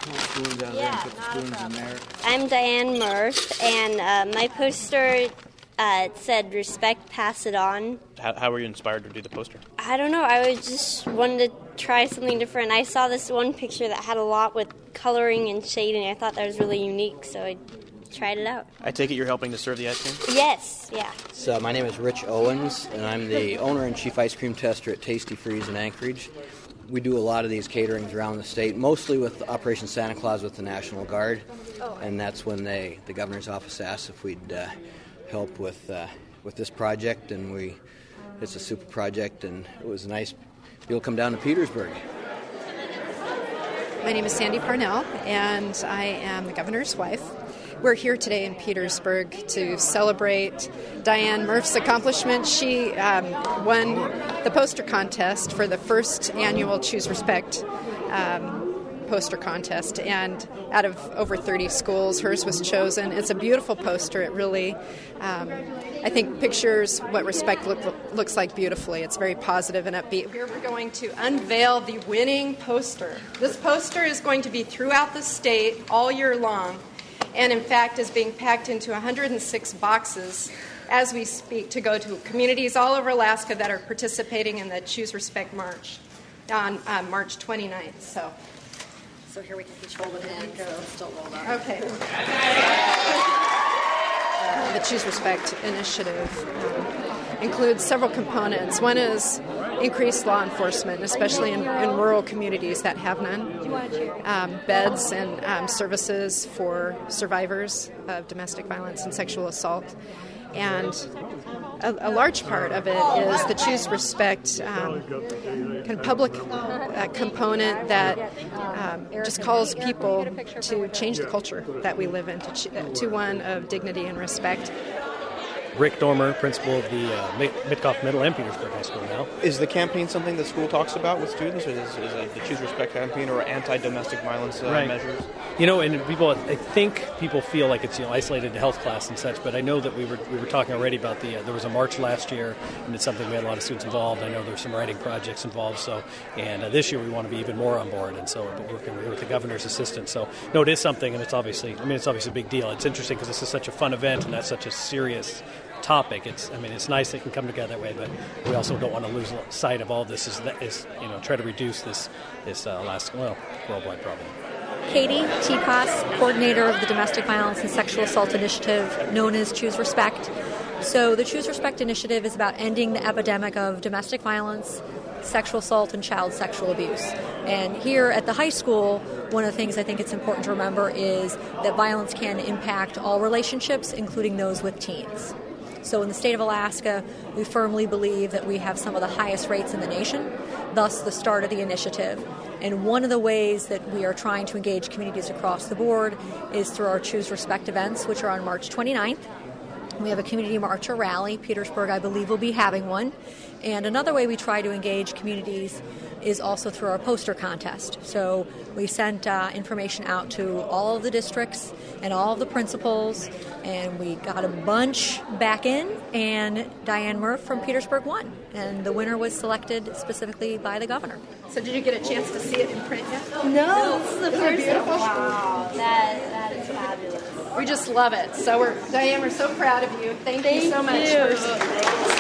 Spoons out there and put the spoons in there. I'm Diane Murph, and my poster said "Respect, pass it on." How were you inspired to do the poster? I don't know. I was just wanted to try something different. I saw this one picture that had a lot with coloring and shading. I thought that was really unique, so I tried it out. I take it you're helping to serve the ice cream? Yes, yeah. So my name is Rich Owens, and I'm the owner and chief ice cream tester at Tasty Freeze in Anchorage. We do a lot of these caterings around the state, mostly with Operation Santa Claus with the National Guard, and that's when the governor's office asked if we'd help with this project, and it's a super project, and it was nice to be able to come down to Petersburg. My name is Sandy Parnell, and I am the governor's wife. We're here today in Petersburg to celebrate Diane Murph's accomplishment. She won the poster contest for the first annual Choose Respect poster contest, and out of over 30 schools, hers was chosen. It's a beautiful poster. It really, I think, pictures what respect looks like beautifully. It's very positive and upbeat. Here we're going to unveil the winning poster. This poster is going to be throughout the state all year long, and in fact is being packed into 106 boxes as we speak to go to communities all over Alaska that are participating in the Choose Respect March on March 29th. So here we can each hold it in. Still rolled up. Okay. The Choose Respect initiative includes several components. One is increased law enforcement, especially in rural communities that have none. Beds and services for survivors of domestic violence and sexual assault. And a large part of it is the Choose Respect kind of public component that just calls people to change the culture that we live in to one of dignity and respect. Rick Dormer, principal of the Mitkoff Middle and Petersburg High School now. Is the campaign something the school talks about with students, or is it the Choose Respect campaign or anti-domestic violence measures? You know, and I think people feel like it's isolated to health class and such, but I know that we were talking already about there was a march last year, and it's something we had a lot of students involved. I know there's some writing projects involved, and this year we want to be even more on board, and so we're working with the governor's assistant. So, no, it is something, and it's obviously a big deal. It's interesting because this is such a fun event, and that's such a serious topic. It's nice they can come together that way, but we also don't want to lose sight of all this. Is try to reduce this worldwide problem. Katie Tepas, coordinator of the Domestic Violence and Sexual Assault Initiative, known as Choose Respect. So the Choose Respect initiative is about ending the epidemic of domestic violence, sexual assault, and child sexual abuse. And here at the high school, one of the things I think it's important to remember is that violence can impact all relationships, including those with teens. So in the state of Alaska, we firmly believe that we have some of the highest rates in the nation, thus the start of the initiative. And one of the ways that we are trying to engage communities across the board is through our Choose Respect events, which are on March 29th. We have a community march or rally. Petersburg, I believe, will be having one. And another way we try to engage communities is also through our poster contest. So we sent information out to all of the districts and all of the principals, and we got a bunch back in, and Diane Murph from Petersburg won. And the winner was selected specifically by the governor. So did you get a chance to see it in print yet? No, this is the first time. Wow, that is fabulous. We just love it. So Diane, we're so proud of you. Thank you so much. You.